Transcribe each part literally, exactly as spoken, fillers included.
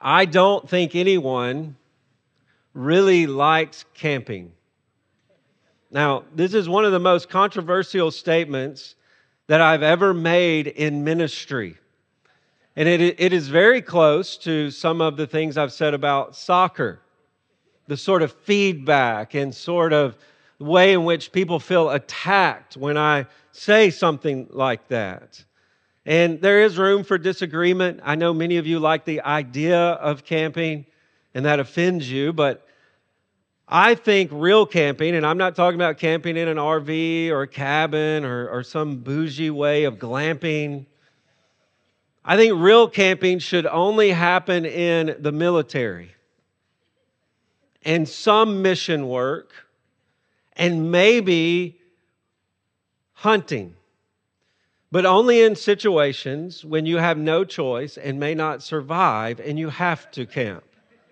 I don't think anyone really likes camping. Now, this is one of the most controversial statements that I've ever made in ministry. And it, it is very close to some of the things I've said about soccer. The sort of feedback and sort of way in which people feel attacked when I say something like that. And there is room for disagreement. I know many of you like the idea of camping, and that offends you, but I think real camping, and I'm not talking about camping in an R V or a cabin or, or some bougie way of glamping. I think real camping should only happen in the military and some mission work and maybe hunting. But only in situations when you have no choice and may not survive and you have to camp.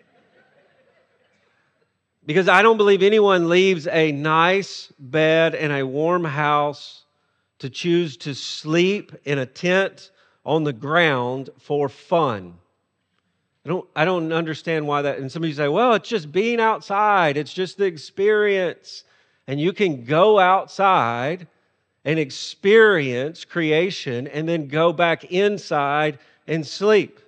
Because I don't believe anyone leaves a nice bed and a warm house to choose to sleep in a tent on the ground for fun. I don't, I don't understand why that, and some of you say, well, it's just being outside. It's just the experience. And you can go outside and experience creation and then go back inside and sleep.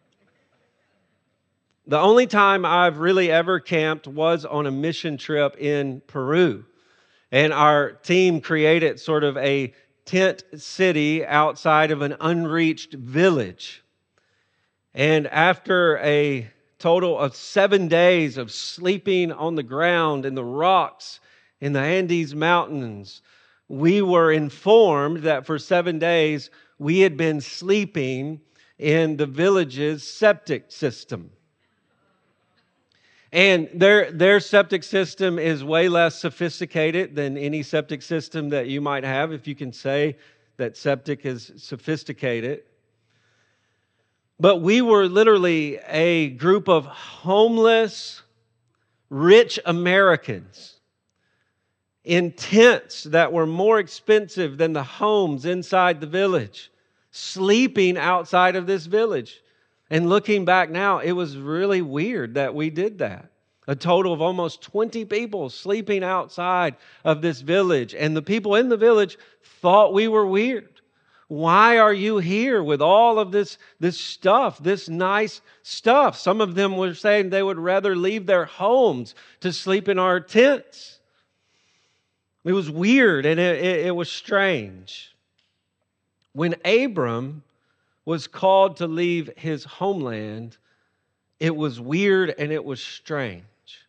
The only time I've really ever camped was on a mission trip in Peru. And our team created sort of a tent city outside of an unreached village. And after a total of seven days of sleeping on the ground in the rocks in the Andes Mountains, we were informed that for seven days we had been sleeping in the village's septic system. And their, their septic system is way less sophisticated than any septic system that you might have, if you can say that septic is sophisticated. But we were literally a group of homeless, rich Americans in tents that were more expensive than the homes inside the village, sleeping outside of this village. And looking back now, it was really weird that we did that. A total of almost twenty people sleeping outside of this village. And the people in the village thought we were weird. Why are you here with all of this, this stuff, this nice stuff? Some of them were saying they would rather leave their homes to sleep in our tents. It was weird and it, it, it was strange. When Abram was called to leave his homeland, it was weird and it was strange.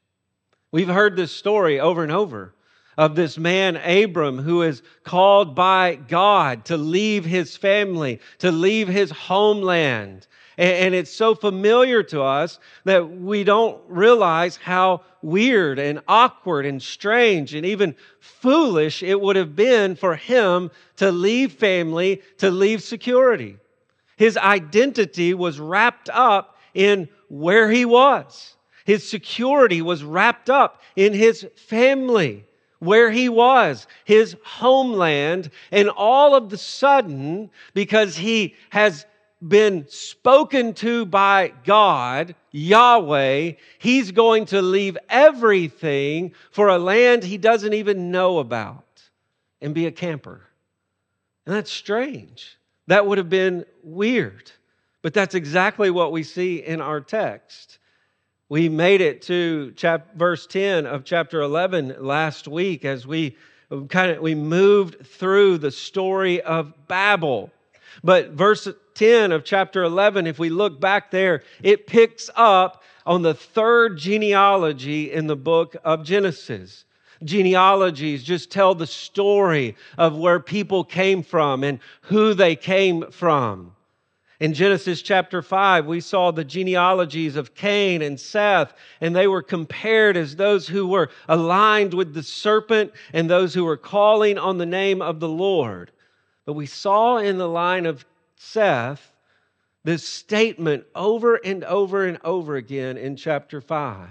We've heard this story over and over of this man, Abram, who is called by God to leave his family, to leave his homeland. And it's so familiar to us that we don't realize how weird and awkward and strange and even foolish it would have been for him to leave family, to leave security. His identity was wrapped up in where he was. His security was wrapped up in his family, where he was, his homeland. And all of the sudden, because he has been spoken to by God, Yahweh, he's going to leave everything for a land he doesn't even know about and be a camper. And that's strange. That would have been weird. But that's exactly what we see in our text. We made it to chap- verse ten of chapter eleven last week as we kind of we moved through the story of Babel. But verse ten of chapter eleven, if we look back there, it picks up on the third genealogy in the book of Genesis. Genealogies just tell the story of where people came from and who they came from. In Genesis chapter five, we saw the genealogies of Cain and Seth, and they were compared as those who were aligned with the serpent and those who were calling on the name of the Lord. But we saw in the line of Seth this statement over and over and over again in chapter five.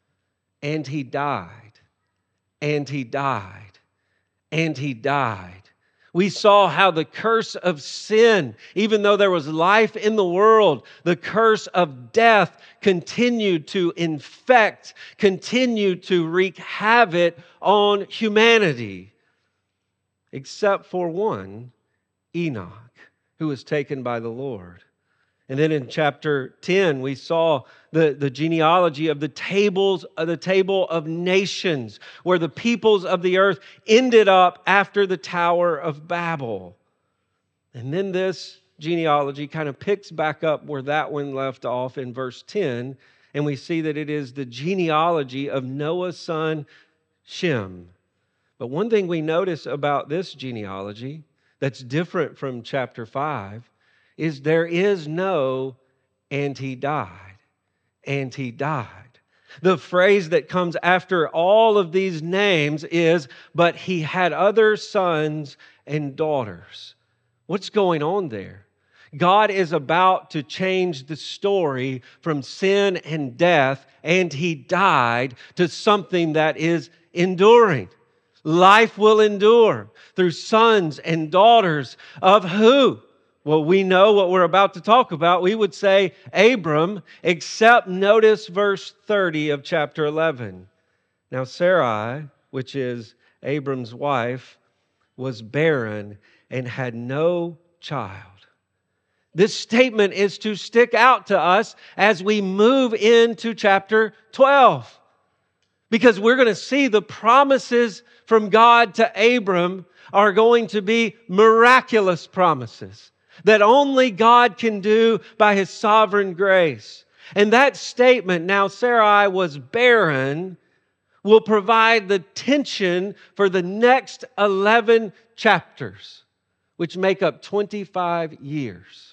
And he died, and he died, and he died. We saw how the curse of sin, even though there was life in the world, the curse of death continued to infect, continued to wreak havoc on humanity. Except for one, Enoch, who was taken by the Lord. And then in chapter ten, we saw the, the genealogy of the tables of the table of nations, where the peoples of the earth ended up after the Tower of Babel. And then this genealogy kind of picks back up where that one left off in verse ten, and we see that it is the genealogy of Noah's son Shem. But one thing we notice about this genealogy that's different from chapter five is there is no, and he died, and he died. The phrase that comes after all of these names is, but he had other sons and daughters. What's going on there? God is about to change the story from sin and death, and he died, to something that is enduring. Life will endure through sons and daughters of who? Well, we know what we're about to talk about. We would say Abram, except notice verse thirty of chapter eleven. Now Sarai, which is Abram's wife, was barren and had no child. This statement is to stick out to us as we move into chapter twelve. Because we're going to see the promises from God to Abram are going to be miraculous promises that only God can do by His sovereign grace. And that statement, now Sarai was barren, will provide the tension for the next eleven chapters, which make up twenty-five years.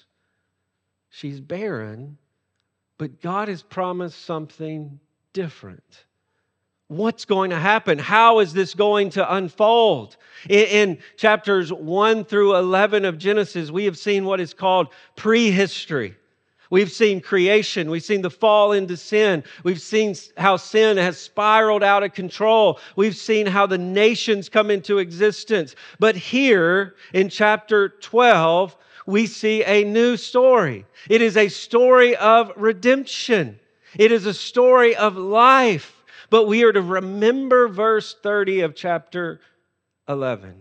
She's barren, but God has promised something different. What's going to happen? How is this going to unfold? In, in chapters one through eleven of Genesis, we have seen what is called prehistory. We've seen creation. We've seen the fall into sin. We've seen how sin has spiraled out of control. We've seen how the nations come into existence. But here in chapter twelve, we see a new story. It is a story of redemption. It is a story of life. But we are to remember verse thirty of chapter eleven.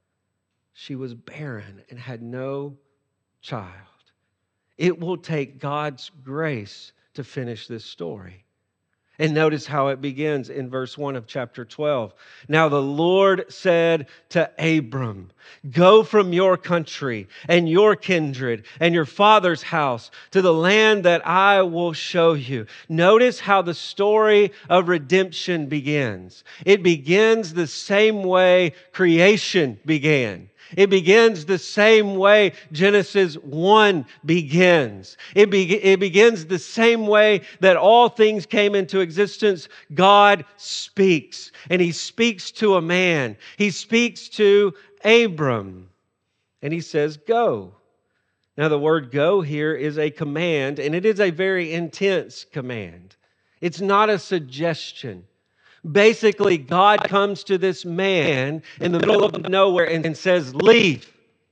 She was barren and had no child. It will take God's grace to finish this story. And notice how it begins in verse one of chapter twelve. Now the Lord said to Abram, go from your country and your kindred and your father's house to the land that I will show you. Notice how the story of redemption begins. It begins the same way creation began. It begins the same way Genesis one begins. It, be- it begins the same way that all things came into existence. God speaks, and He speaks to a man. He speaks to Abram, and He says, go. Now the word go here is a command, and it is a very intense command. It's not a suggestion. Basically, God comes to this man in the middle of nowhere and says, leave.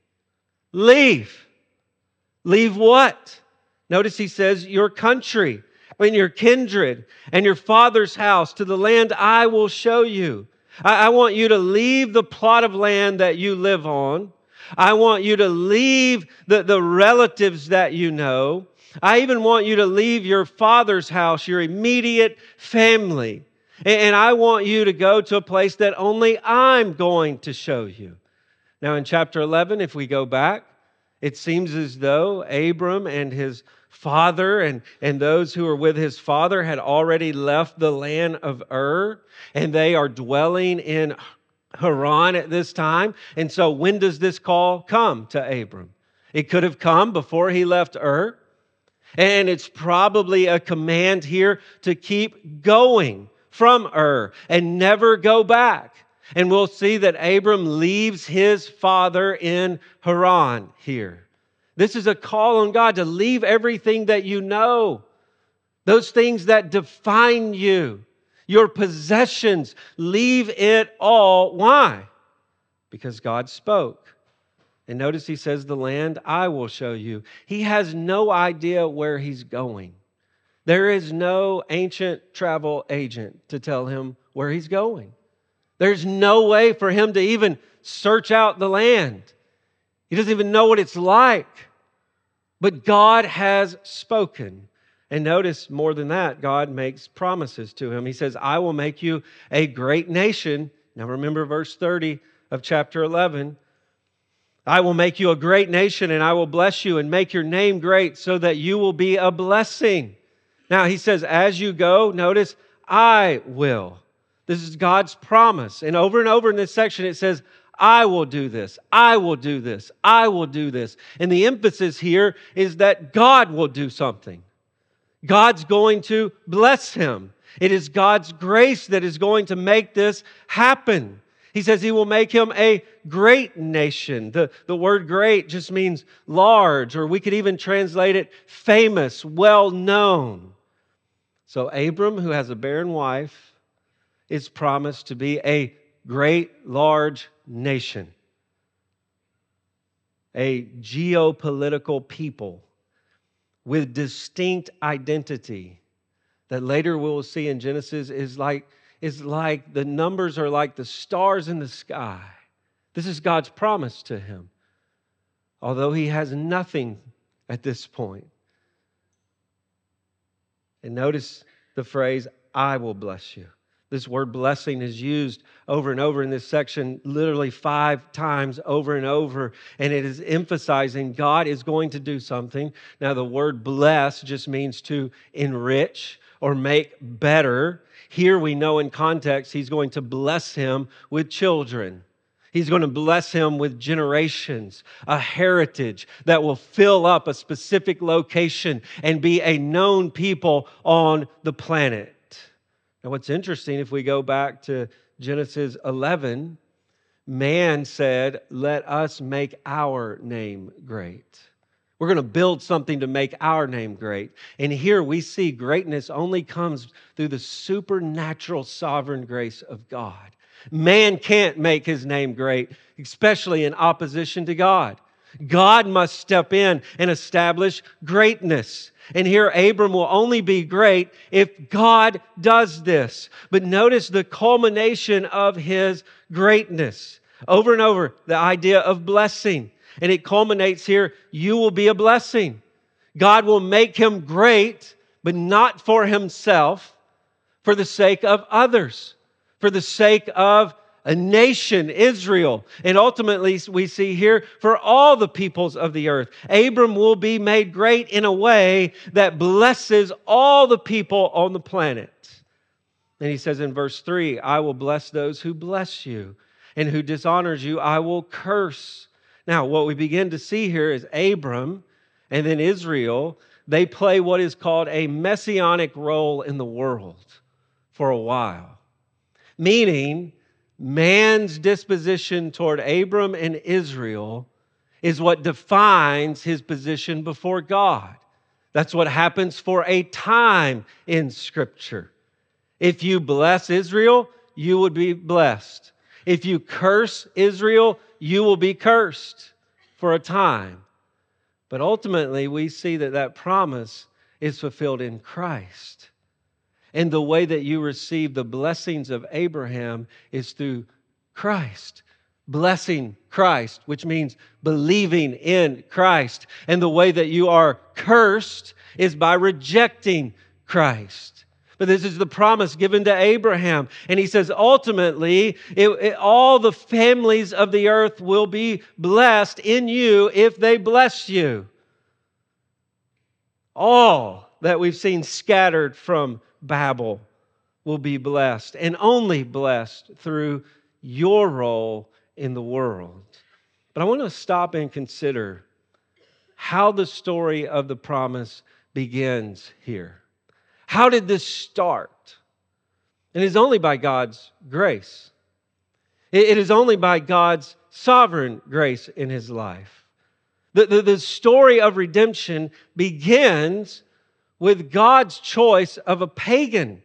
Leave. Leave what? Notice He says, your country, and your kindred, and your father's house, to the land I will show you. I, I want you to leave the plot of land that you live on. I want you to leave the, the relatives that you know. I even want you to leave your father's house, your immediate family. And I want you to go to a place that only I'm going to show you. Now in chapter eleven, if we go back, it seems as though Abram and his father and, and those who were with his father had already left the land of Ur, and they are dwelling in Haran at this time. And so when does this call come to Abram? It could have come before he left Ur. And it's probably a command here to keep going from Ur and never go back. And we'll see that Abram leaves his father in Haran here. This is a call on God to leave everything that you know, those things that define you, your possessions. Leave it all. Why? Because God spoke. And notice he says, the land I will show you. He has no idea where he's going. There is no ancient travel agent to tell him where he's going. There's no way for him to even search out the land. He doesn't even know what it's like. But God has spoken. And notice more than that, God makes promises to him. He says, I will make you a great nation. Now remember verse thirty of chapter eleven. I will make you a great nation, and I will bless you and make your name great so that you will be a blessing. Now he says, as you go, notice, I will. This is God's promise. And over and over in this section, it says, I will do this. I will do this. I will do this. And the emphasis here is that God will do something. God's going to bless him. It is God's grace that is going to make this happen. He says he will make him a great nation. The, the word great just means large, or we could even translate it famous, well known. So Abram, who has a barren wife, is promised to be a great, large nation. A geopolitical people with distinct identity that later we'll see in Genesis is like is like the numbers are like the stars in the sky. This is God's promise to him. Although he has nothing at this point. And notice the phrase, I will bless you. This word blessing is used over and over in this section, literally five times over and over. And it is emphasizing God is going to do something. Now, the word bless just means to enrich or make better. Here we know in context, he's going to bless him with children. He's going to bless him with generations, a heritage that will fill up a specific location and be a known people on the planet. Now, what's interesting, if we go back to Genesis eleven, man said, let us make our name great. We're going to build something to make our name great. And here we see greatness only comes through the supernatural sovereign grace of God. Man can't make his name great, especially in opposition to God. God must step in and establish greatness. And here Abram will only be great if God does this. But notice the culmination of his greatness. Over and over, the idea of blessing. And it culminates here, you will be a blessing. God will make him great, but not for himself, for the sake of others, for the sake of a nation, Israel. And ultimately, we see here, for all the peoples of the earth. Abram will be made great in a way that blesses all the people on the planet. And he says in verse three, I will bless those who bless you, and who dishonors you, I will curse. Now, what we begin to see here is Abram and then Israel, they play what is called a messianic role in the world for a while. Meaning, man's disposition toward Abram and Israel is what defines his position before God. That's what happens for a time in Scripture. If you bless Israel, you would be blessed. If you curse Israel, you will be cursed for a time. But ultimately, we see that that promise is fulfilled in Christ. And the way that you receive the blessings of Abraham is through Christ. Blessing Christ, which means believing in Christ. And the way that you are cursed is by rejecting Christ. But this is the promise given to Abraham. And he says, ultimately, it, it, all the families of the earth will be blessed in you if they bless you. All that we've seen scattered from Babel will be blessed, and only blessed through your role in the world. But I want to stop and consider how the story of the promise begins here. How did this start? It is only by God's grace. It is only by God's sovereign grace in his life. The, the, the story of redemption begins with God's choice of a pagan.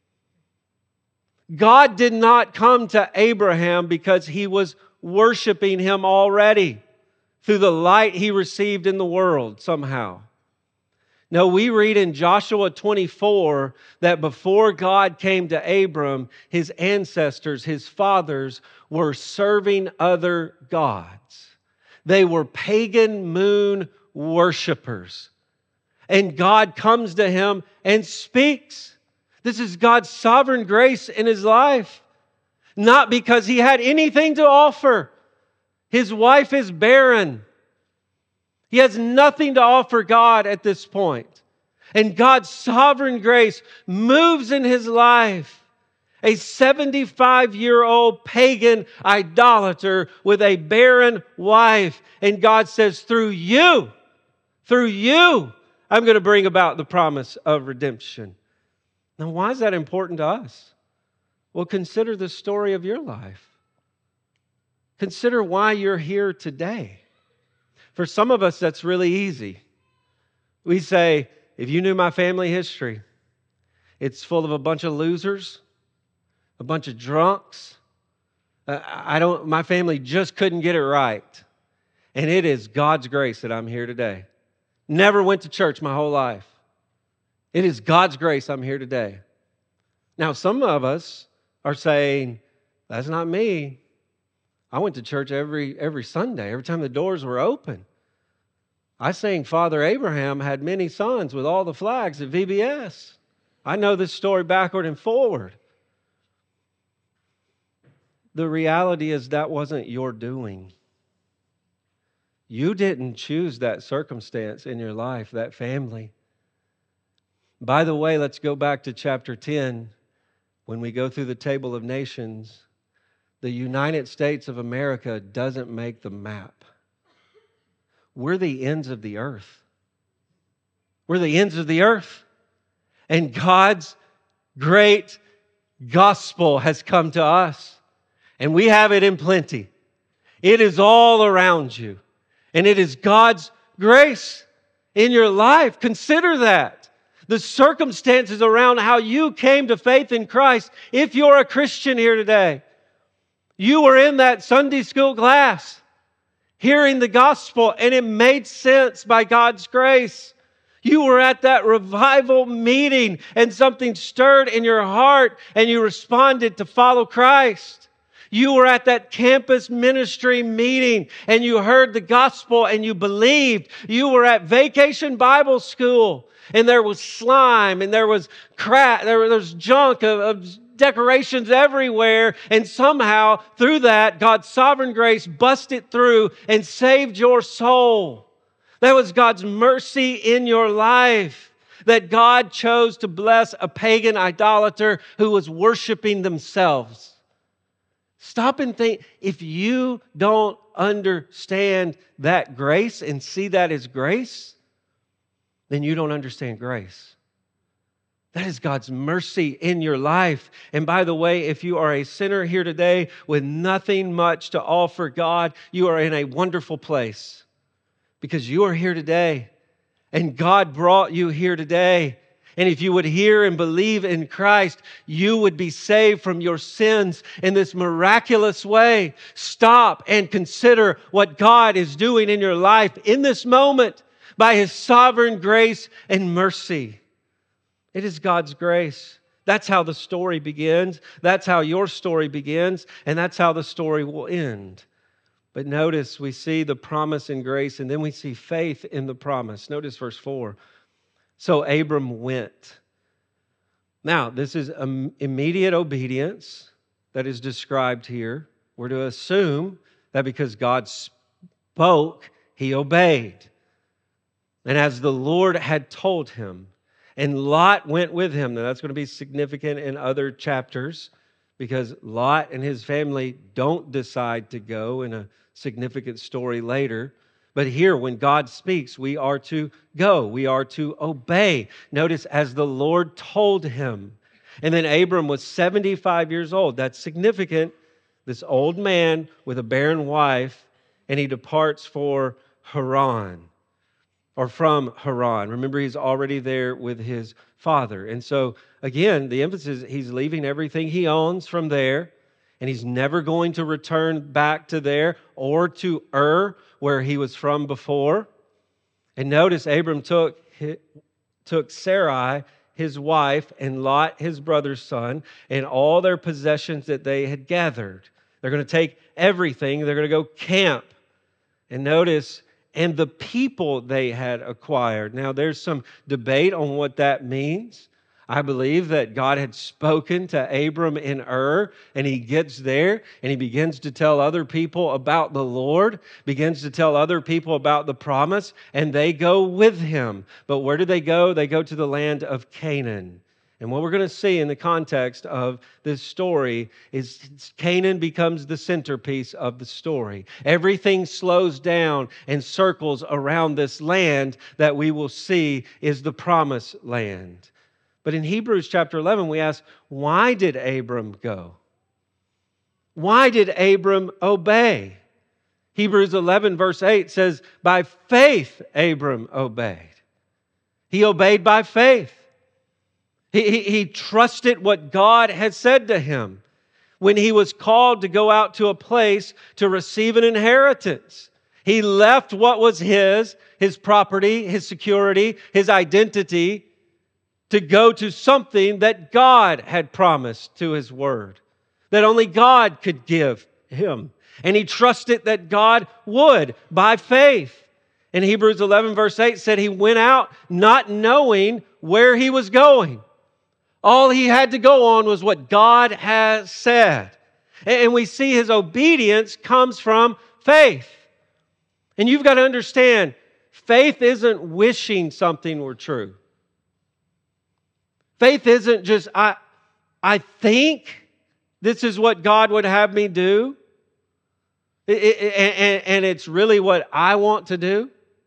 God did not come to Abraham because he was worshiping him already. through the light he received in the world somehow. No, we read in Joshua twenty-four that before God came to Abram, his ancestors, his fathers, were serving other gods. They were pagan moon worshipers. And God comes to him and speaks. This is God's sovereign grace in his life. Not because he had anything to offer. His wife is barren. He has nothing to offer God at this point. And God's sovereign grace moves in his life. A seventy-five-year-old pagan idolater with a barren wife. And God says, through you, through you, I'm going to bring about the promise of redemption. Now, why is that important to us? Well, consider the story of your life. Consider why you're here today. For some of us, that's really easy. We say, if you knew my family history, it's full of a bunch of losers, a bunch of drunks. Uh, I don't. My family just couldn't get it right. And it is God's grace that I'm here today. Never went to church my whole life. It is God's grace I'm here today. Now, some of us are saying, that's not me. I went to church every every Sunday, every time the doors were open. I sang Father Abraham had many sons with all the flags at V B S. I know this story backward and forward. The reality is that wasn't your doing. You didn't choose that circumstance in your life, that family. By the way, let's go back to chapter ten. When we go through the table of nations, the United States of America doesn't make the map. We're the ends of the earth. We're the ends of the earth. And God's great gospel has come to us. And we have it in plenty. It is all around you. And it is God's grace in your life. Consider that. The circumstances around how you came to faith in Christ, if you're a Christian here today, you were in that Sunday school class, hearing the gospel, and it made sense by God's grace. You were at that revival meeting, and something stirred in your heart, and you responded to follow Christ. You were at that campus ministry meeting, and you heard the gospel, and you believed. You were at Vacation Bible School, and there was slime, and there was crap, there was junk of, of decorations everywhere. And somehow, through that, God's sovereign grace busted through and saved your soul. That was God's mercy in your life. That God chose to bless a pagan idolater who was worshiping themselves. Stop and think, if you don't understand that grace and see that as grace, then you don't understand grace. That is God's mercy in your life. And by the way, if you are a sinner here today with nothing much to offer God, you are in a wonderful place because you are here today and God brought you here today. And if you would hear and believe in Christ, you would be saved from your sins in this miraculous way. Stop and consider what God is doing in your life in this moment by His sovereign grace and mercy. It is God's grace. That's how the story begins. That's how your story begins. And that's how the story will end. But notice we see the promise and grace, and then we see faith in the promise. Notice verse four. So Abram went. Now, this is immediate obedience that is described here. We're to assume that because God spoke, he obeyed. And as the Lord had told him, and Lot went with him. Now, that's going to be significant in other chapters because Lot and his family don't decide to go in a significant story later. But here, when God speaks, we are to go. We are to obey. Notice, as the Lord told him. And then Abram was seventy-five years old. That's significant. This old man with a barren wife, and he departs for Haran. Or from Haran. Remember, he's already there with his father. And so, again, the emphasis, he's leaving everything he owns from there. and he's never going to return back to there or to Ur, where he was from before. And notice Abram took, took Sarai, his wife, and Lot, his brother's son, and all their possessions that they had gathered. They're going to take everything. They're going to go camp. And notice, and the people they had acquired. Now, there's some debate on what that means. I believe that God had spoken to Abram in Ur, and he gets there and he begins to tell other people about the Lord, begins to tell other people about the promise, and they go with him. But where do they go? They go to the land of Canaan. And what we're going to see in the context of this story is Canaan becomes the centerpiece of the story. Everything slows down and circles around this land that we will see is the promised land. But in Hebrews chapter eleven, we ask, why did Abram go? Why did Abram obey? Hebrews eleven verse eight says, by faith Abram obeyed. He obeyed by faith. He, he, he trusted what God had said to him when he was called to go out to a place to receive an inheritance. He left what was his, his property, his security, his identity, to go to something that God had promised to his word, that only God could give him. And he trusted that God would by faith. And Hebrews eleven verse eight said he went out not knowing where he was going. All he had to go on was what God has said. And we see his obedience comes from faith. And you've got to understand, faith isn't wishing something were true. Faith isn't just, I, I think this is what God would have me do, it, it, and, and it's really what I want to do.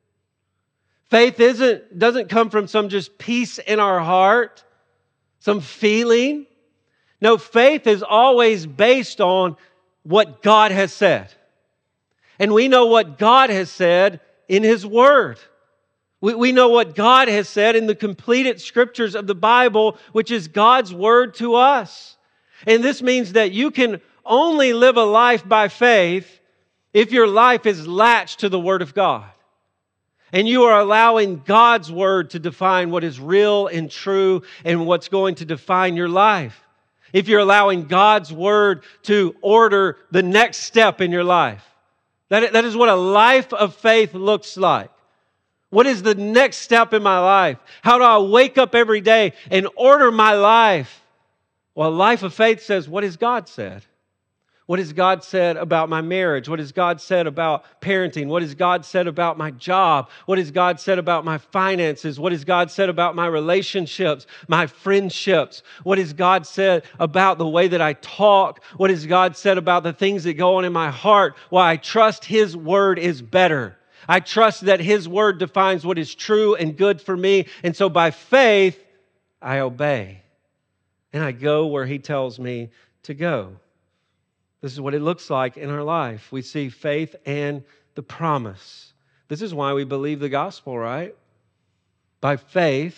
Faith isn't doesn't come from some just peace in our heart, some feeling. No, faith is always based on what God has said. And we know what God has said in His Word. We, we know what God has said in the completed scriptures of the Bible, which is God's Word to us. And this means that you can only live a life by faith if your life is latched to the Word of God. And you are allowing God's Word to define what is real and true and what's going to define your life. If you're allowing God's Word to order the next step in your life. That, that is what a life of faith looks like. What is the next step in my life? How do I wake up every day and order my life? Well, a life of faith says, what has God said? What has God said about my marriage? What has God said about parenting? What has God said about my job? What has God said about my finances? What has God said about my relationships, my friendships? What has God said about the way that I talk? What has God said about the things that go on in my heart? Well, I trust His Word is better. I trust that His Word defines what is true and good for me. And so by faith, I obey. And I go where He tells me to go. This is what it looks like in our life. We see faith and the promise. This is why we believe the gospel, right? By faith,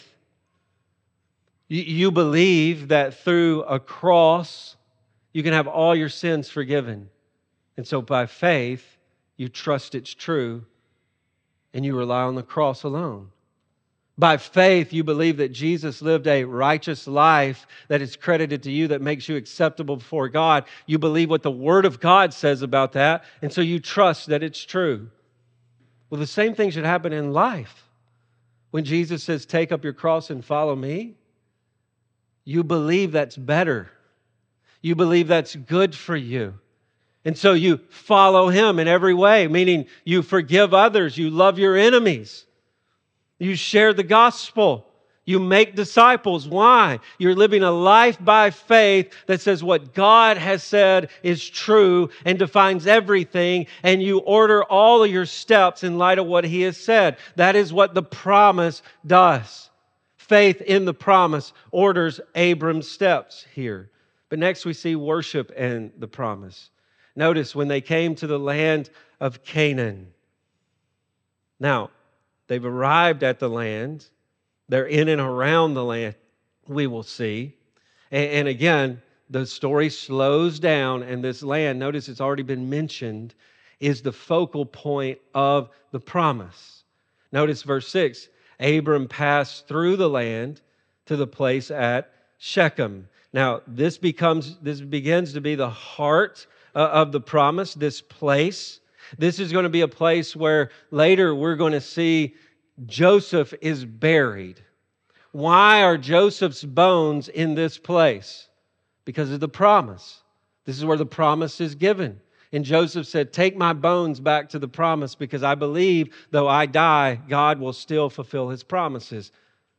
you, you believe that through a cross, you can have all your sins forgiven. And so by faith, you trust it's true. And you rely on the cross alone. By faith, you believe that Jesus lived a righteous life that is credited to you, that makes you acceptable before God. You believe what the Word of God says about that, and so you trust that it's true. Well, the same thing should happen in life. When Jesus says, take up your cross and follow me, you believe that's better. You believe that's good for you. And so you follow Him in every way, meaning you forgive others, you love your enemies, you share the gospel, you make disciples. Why? You're living a life by faith that says what God has said is true and defines everything, and you order all of your steps in light of what He has said. That is what the promise does. Faith in the promise orders Abram's steps here. But next we see worship and the promise. Notice when they came to the land of Canaan. Now, they've arrived at the land. They're in and around the land, we will see. And, and again, the story slows down, and this land, notice it's already been mentioned, is the focal point of the promise. Notice verse six, Abram passed through the land to the place at Shechem. Now, this becomes this begins to be the heart uh, of the promise, this place. This is going to be a place where later we're going to see Joseph is buried. Why are Joseph's bones in this place? Because of the promise. This is where the promise is given. And Joseph said, take my bones back to the promise, because I believe though I die, God will still fulfill His promises.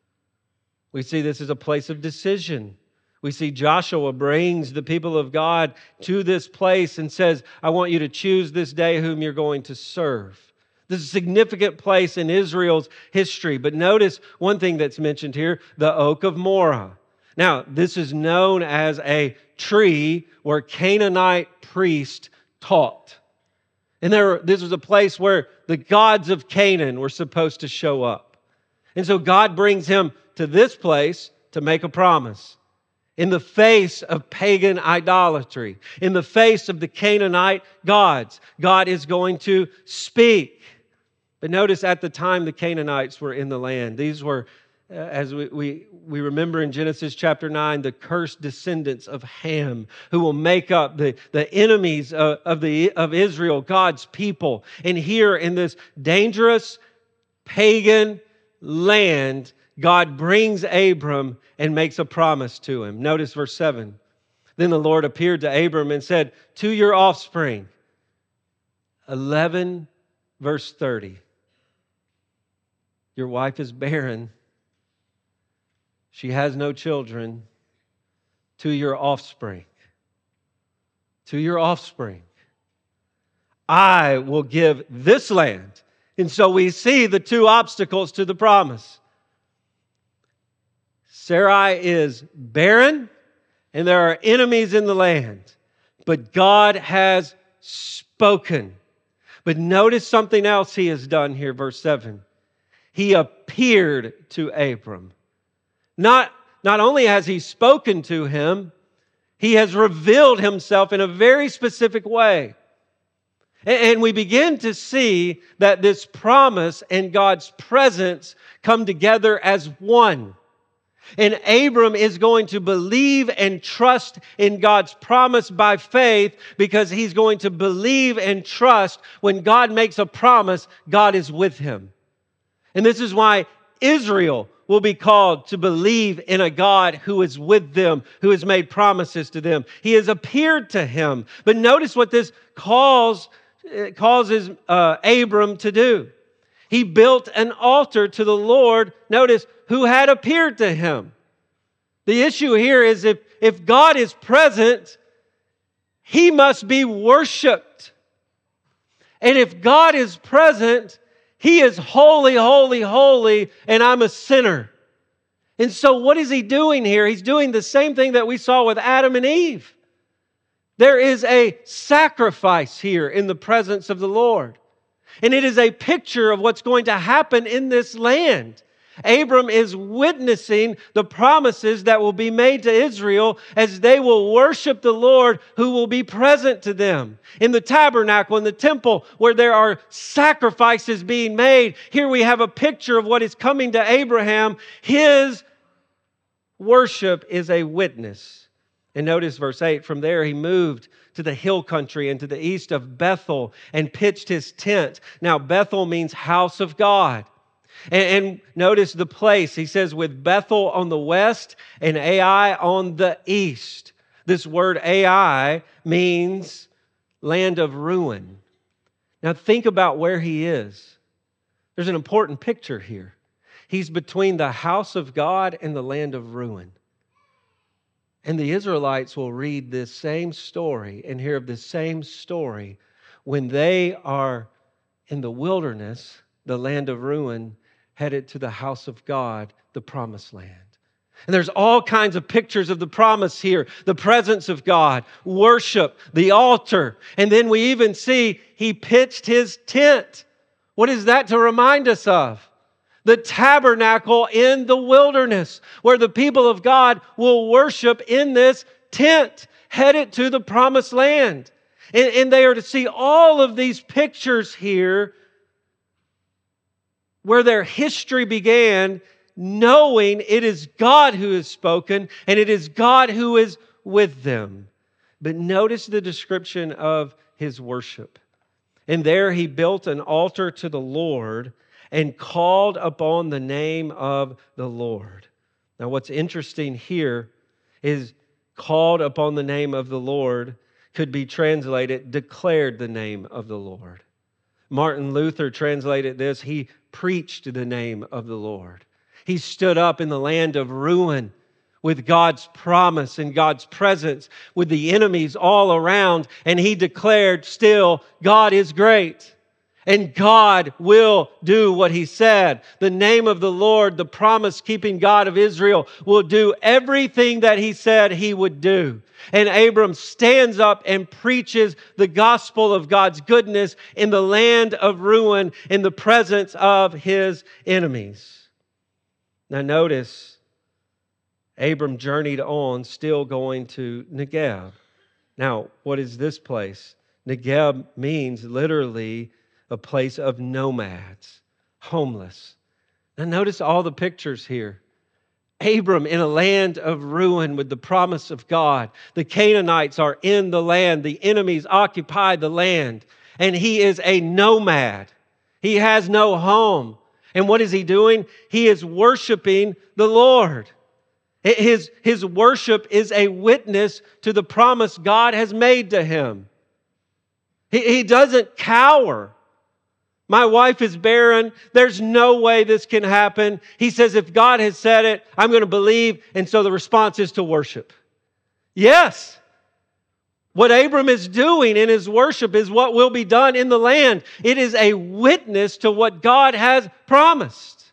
We see this as a place of decision. We see Joshua brings the people of God to this place and says, I want you to choose this day whom you're going to serve. This is a significant place in Israel's history. But notice one thing that's mentioned here, the oak of Moreh. Now, this is known as a tree where Canaanite priests taught. And there, this was a place where the gods of Canaan were supposed to show up. And so God brings him to this place to make a promise. In the face of pagan idolatry, in the face of the Canaanite gods, God is going to speak. But notice at the time the Canaanites were in the land. These were, uh, as we, we, we remember in Genesis chapter nine, the cursed descendants of Ham, who will make up the, the enemies of, of, the, of Israel, God's people. And here in this dangerous pagan land, God brings Abram and makes a promise to him. Notice verse seven. Then the Lord appeared to Abram and said, to your offspring. eleven verse thirty. Your wife is barren. She has no children. To your offspring. To your offspring. I will give this land. And so we see the two obstacles to the promise. Sarai is barren, and there are enemies in the land. But God has spoken. But notice something else He has done here, verse seven. He appeared to Abram. Not, not only has He spoken to him, He has revealed Himself in a very specific way. And, and we begin to see that this promise and God's presence come together as one. And Abram is going to believe and trust in God's promise by faith, because he's going to believe and trust when God makes a promise, God is with him. And this is why Israel will be called to believe in a God who is with them, who has made promises to them. He has appeared to him. But notice what this calls, causes uh, Abram to do. He built an altar to the Lord, notice, who had appeared to him. The issue here is if, if God is present, He must be worshiped. And if God is present, He is holy, holy, holy, and I'm a sinner. And so what is He doing here? He's doing the same thing that we saw with Adam and Eve. There is a sacrifice here in the presence of the Lord. And it is a picture of what's going to happen in this land. Abram is witnessing the promises that will be made to Israel as they will worship the Lord who will be present to them. In the tabernacle, in the temple, where there are sacrifices being made, here we have a picture of what is coming to Abraham. His worship is a witness. And notice verse eight, from there he moved to the hill country and to the east of Bethel and pitched his tent. Now Bethel means house of God. And, and notice the place. He says with Bethel on the west and Ai on the east. This word Ai means land of ruin. Now think about where he is. There's an important picture here. He's between the house of God and the land of ruin. And the Israelites will read this same story and hear of this same story when they are in the wilderness, the land of ruin, headed to the house of God, the promised land. And there's all kinds of pictures of the promise here. The presence of God, worship, the altar. And then we even see he pitched his tent. What is that to remind us of? The tabernacle in the wilderness, where the people of God will worship in this tent headed to the promised land. And, and they are to see all of these pictures here where their history began, knowing it is God who has spoken and it is God who is with them. But notice the description of his worship. And there he built an altar to the Lord and called upon the name of the Lord. Now, what's interesting here is called upon the name of the Lord could be translated, declared the name of the Lord. Martin Luther translated this, he preached the name of the Lord. He stood up in the land of ruin with God's promise and God's presence, with the enemies all around, and he declared still, God is great. And God will do what he said. The name of the Lord, the promise-keeping God of Israel, will do everything that he said he would do. And Abram stands up and preaches the gospel of God's goodness in the land of ruin, in the presence of his enemies. Now notice, Abram journeyed on, still going to Negev. Now, what is this place? Negev means literally a place of nomads, homeless. Now notice all the pictures here. Abram in a land of ruin with the promise of God. The Canaanites are in the land. The enemies occupy the land. And he is a nomad. He has no home. And what is he doing? He is worshiping the Lord. His, his worship is a witness to the promise God has made to him. He, he doesn't cower. My wife is barren. There's no way this can happen. He says, if God has said it, I'm going to believe. And so the response is to worship. Yes. What Abram is doing in his worship is what will be done in the land. It is a witness to what God has promised.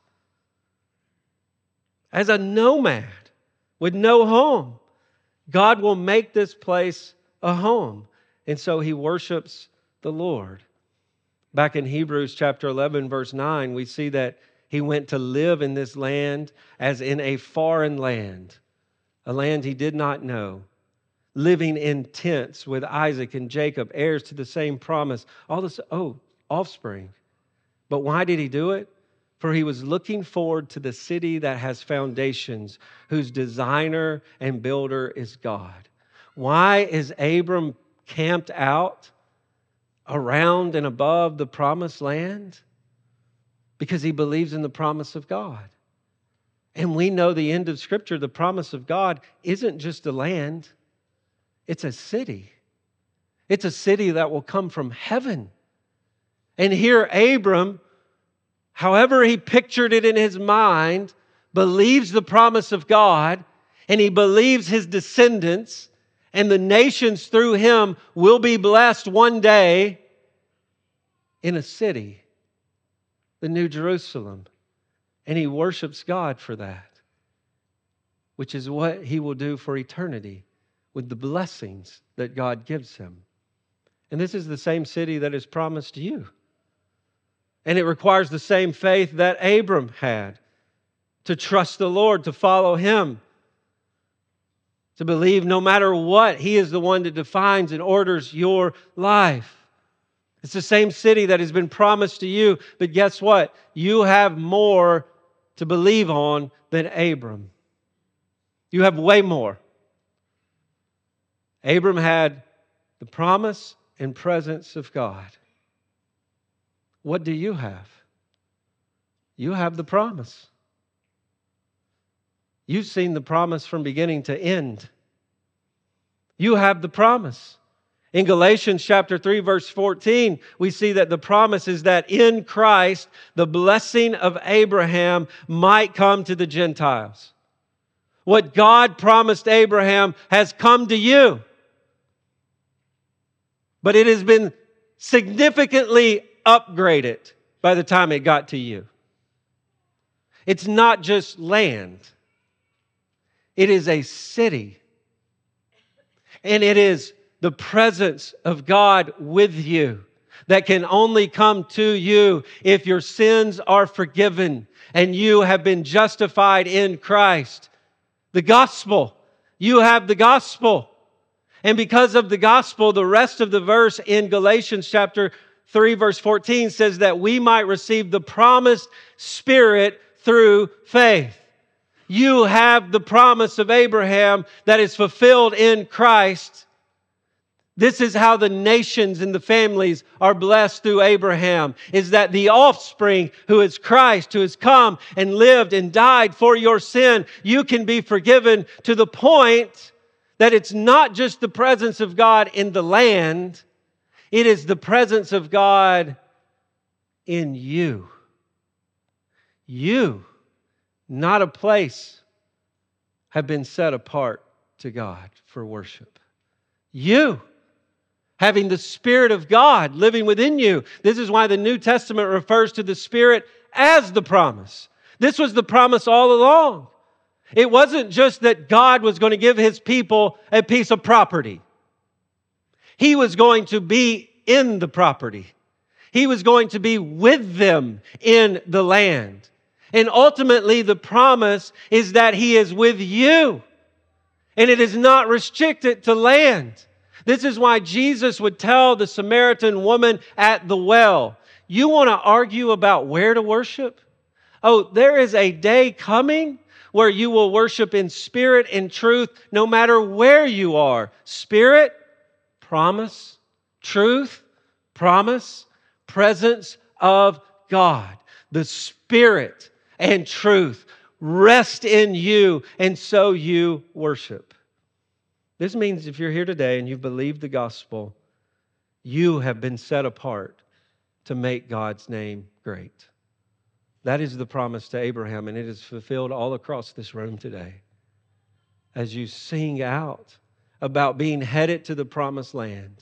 As a nomad with no home, God will make this place a home. And so he worships the Lord. Back in Hebrews chapter eleven, verse nine, we see that he went to live in this land as in a foreign land, a land he did not know, living in tents with Isaac and Jacob, heirs to the same promise. All this, oh, offspring. But why did he do it? For he was looking forward to the city that has foundations, whose designer and builder is God. Why is Abram camped out around and above the promised land? Because he believes in the promise of God. And we know the end of Scripture, the promise of God isn't just a land, it's a city. It's a city that will come from heaven. And here Abram, however he pictured it in his mind, believes the promise of God, and he believes his descendants and the nations through him will be blessed one day in a city, the New Jerusalem. And he worships God for that, which is what he will do for eternity with the blessings that God gives him. And this is the same city that is promised you. And it requires the same faith that Abram had, to trust the Lord, to follow him, to believe no matter what, he is the one that defines and orders your life. It's the same city that has been promised to you, but guess what? You have more to believe on than Abram. You have way more. Abram had the promise and presence of God. What do you have? You have the promise. You've seen the promise from beginning to end. You have the promise. In Galatians chapter three, verse fourteen, we see that the promise is that in Christ, the blessing of Abraham might come to the Gentiles. What God promised Abraham has come to you. But it has been significantly upgraded by the time it got to you. It's not just land. It is a city. And it is the presence of God with you that can only come to you if your sins are forgiven and you have been justified in Christ. The gospel You have the gospel. And because of the gospel, the rest of the verse in Galatians chapter three, verse fourteen says that we might receive the promised Spirit through faith. You have the promise of Abraham that is fulfilled in Christ. This is how the nations and the families are blessed through Abraham, is that the offspring who is Christ, who has come and lived and died for your sin, you can be forgiven to the point that it's not just the presence of God in the land, it is the presence of God in you. You, not a place, have been set apart to God for worship. You, having the Spirit of God living within you. This is why the New Testament refers to the Spirit as the promise. This was the promise all along. It wasn't just that God was going to give His people a piece of property. He was going to be in the property. He was going to be with them in the land. And ultimately, the promise is that He is with you. And it is not restricted to land. This is why Jesus would tell the Samaritan woman at the well, you want to argue about where to worship? Oh, there is a day coming where you will worship in spirit and truth no matter where you are. Spirit, promise. Truth, promise. Presence of God. The Spirit and truth rest in you, and so you worship. This means if you're here today and you've believed the gospel, you have been set apart to make God's name great. That is the promise to Abraham, and it is fulfilled all across this room today. As you sing out about being headed to the promised land.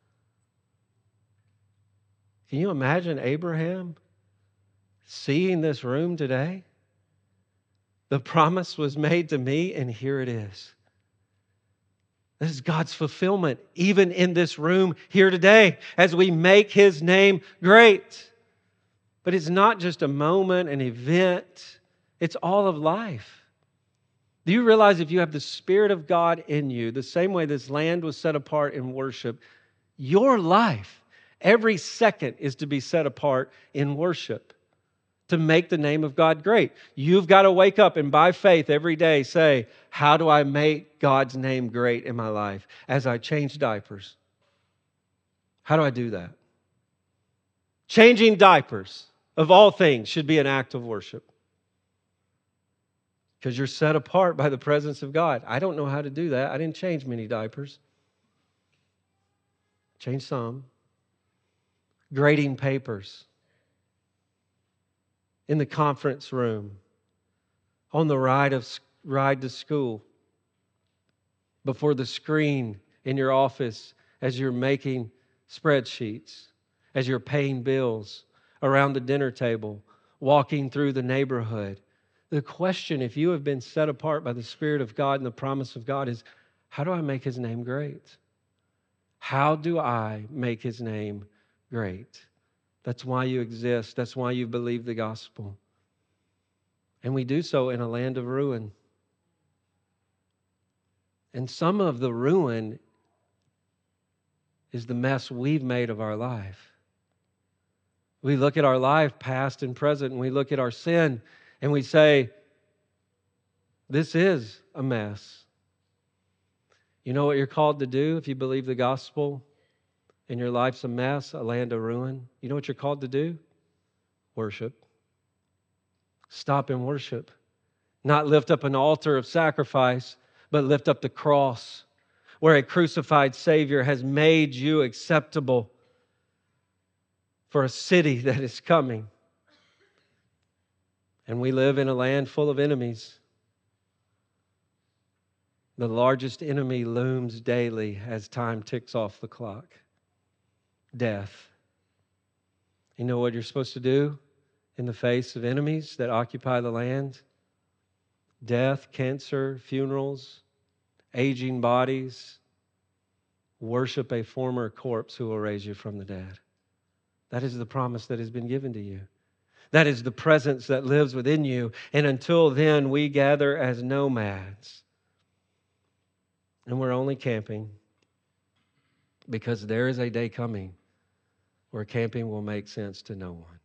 Can you imagine Abraham seeing this room today? The promise was made to me, and here it is. This is God's fulfillment, even in this room here today, as we make His name great. But it's not just a moment, an event. It's all of life. Do you realize if you have the Spirit of God in you, the same way this land was set apart in worship, your life, every second, is to be set apart in worship to make the name of God great. You've got to wake up and by faith every day say, how do I make God's name great in my life as I change diapers? How do I do that? Changing diapers, of all things, should be an act of worship. Because you're set apart by the presence of God. I don't know how to do that. I didn't change many diapers. Changed some. Grading papers. In the conference room. On the ride of ride to school. Before the screen in your office as you're making spreadsheets. As you're paying bills. Around the dinner table. Walking through the neighborhood. The question, if you have been set apart by the Spirit of God and the promise of God, is how do I make His name great? How do I make His name great? That's why you exist. That's why you believe the gospel. And we do so in a land of ruin. And some of the ruin is the mess we've made of our life. We look at our life, past and present, and we look at our sin, and we say, this is a mess. You know what you're called to do if you believe the gospel and your life's a mess, a land of ruin? You know what you're called to do? Worship. Stop and worship. Not lift up an altar of sacrifice, but lift up the cross where a crucified Savior has made you acceptable for a city that is coming. And we live in a land full of enemies. The largest enemy looms daily as time ticks off the clock. Death. You know what you're supposed to do in the face of enemies that occupy the land? Death, cancer, funerals, aging bodies. Worship a former corpse who will raise you from the dead. That is the promise that has been given to you. That is the presence that lives within you. And until then, we gather as nomads. And we're only camping because there is a day coming where camping will make sense to no one.